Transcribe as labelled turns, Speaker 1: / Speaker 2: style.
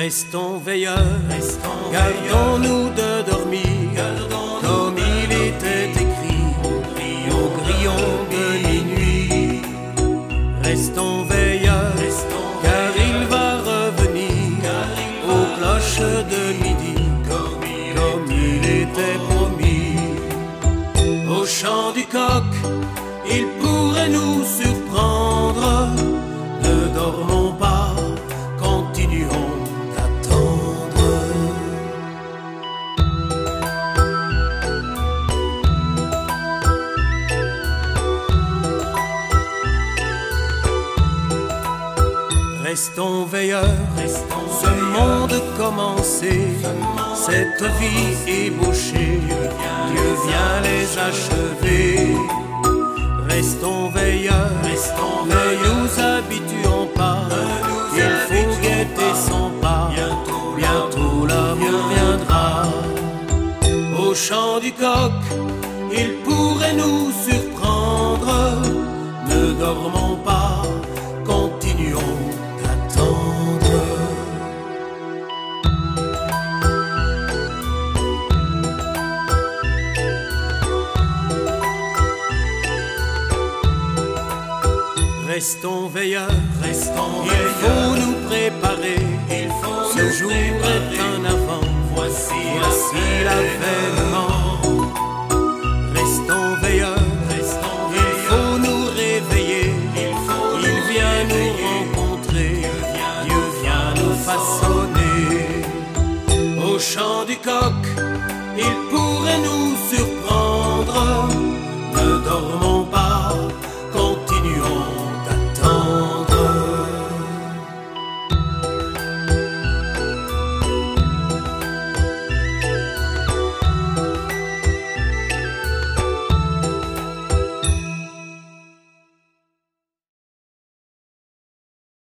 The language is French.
Speaker 1: Restons veilleurs, gardons-nous de dormir, comme il était écrit au grillon de minuit. Restons veilleurs, car il va revenir aux cloches de midi, comme il était promis. Au chant du coq, il pourrait nous surprendre. Ne dormons pas, continuons d'attendre. Restons veilleurs, ce monde commencé, cette vie ébauchée, Dieu vient les achever. Restons veilleurs, ne nous habituons pas, il faut guetter son pas, bientôt l'amour viendra. Au chant du coq, il pourrait nous surprendre. Ne dormons pas, continuons d'attendre. Restons veilleurs, il faut nous préparer, ce jour est un avant, voici l'avènement.